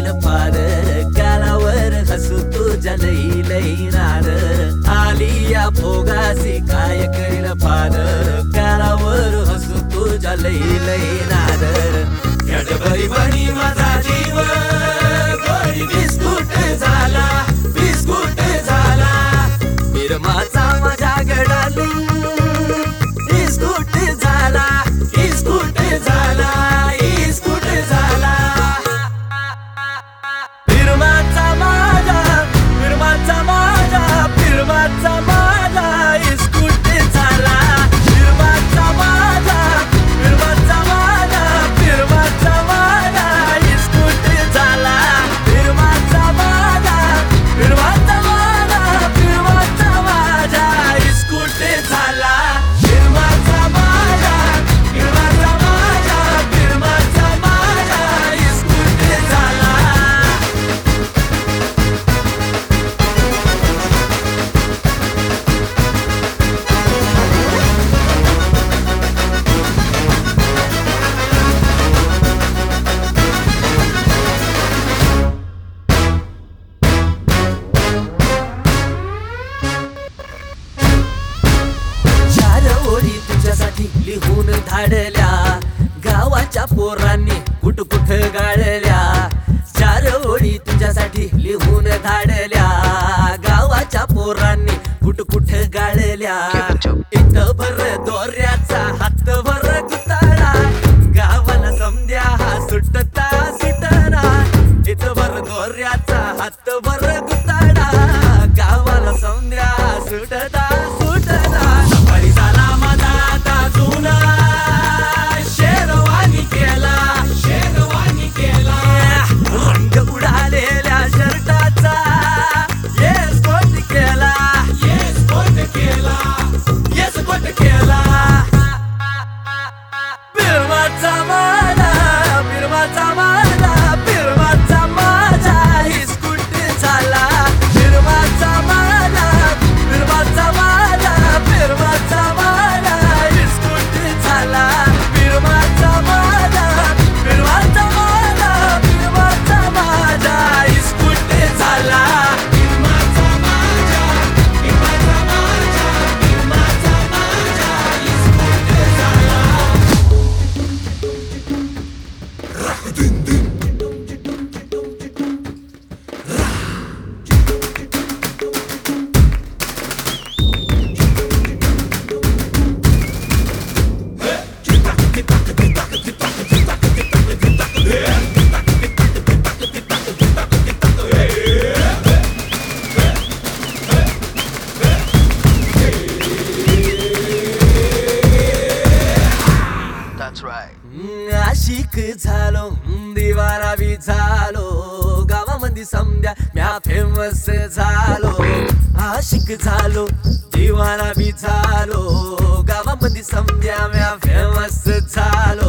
करील फार गालावर हसू तुझ्या लई लई नार आली या भोगासी काय करील फार गालावर हसू तुझ्या लई लई नार गडबडी बनी माझा जीव गोडी बिस्कुट झाला बिरमाचा माझ्या गडाली इस्कुट झाला इस्कुट झाला इस्कुट झाला बिरमाचा माझा बिरमाचा माझा बिरमाचा माझा इस्कुट झाला बिरमाचा माझा बिरमाचा माझा बिरमाचा माझा इस्कुट झाला बिरमाचा माझा बिरमाचा माझा बिरमाचा माझा इस्कुट झाला बिरमाचा माझा बिरमाचा माझा बिरमाचा माझा इस्कुट झाला चार ओळी तुझ्यासाठी लिहून धाडल्या गावाच्या पोरांनी कुठ कुठ गाळल्या चार ओळी तुझ्यासाठी लिहून धाडल्या गावाच्या पोरांनी कुठ कुठ गाळल्या इथं भर दोऱ्याचा हात भर गुताळा गावाला समद्या हा सुटता सुटना इथं भर दोऱ्याचा हात भर गुताळा गावाला समद्या हा सुटता सुटना सफारी झाला माझा आता जुना शेरवानी केला रंग उडालेल्या शर्टाचा येस कोट केला येस कोट केला येस कोट केला बिरमाचा माझा बिरमाचा माझा बिरमाचा माझा इस्कुट झाला बिरमाचा माझा बिरमाचा माझा बिरमाचा माझा इस्कुट झाला बिरमाचा माझा बिरमाचा माझा बिरमाचा माझा इस्कुट झाला बिरमाचा माझा बिरमाचा माझा बिरमाचा माझा इस्कुट झाला That's right. आशिक झालो दिवाना बी झालो गावामध्ये समद्या म्या फेमस झालो आशिक झालो दिवाना बी झालो गावामध्ये समद्या म्या फेमस झालो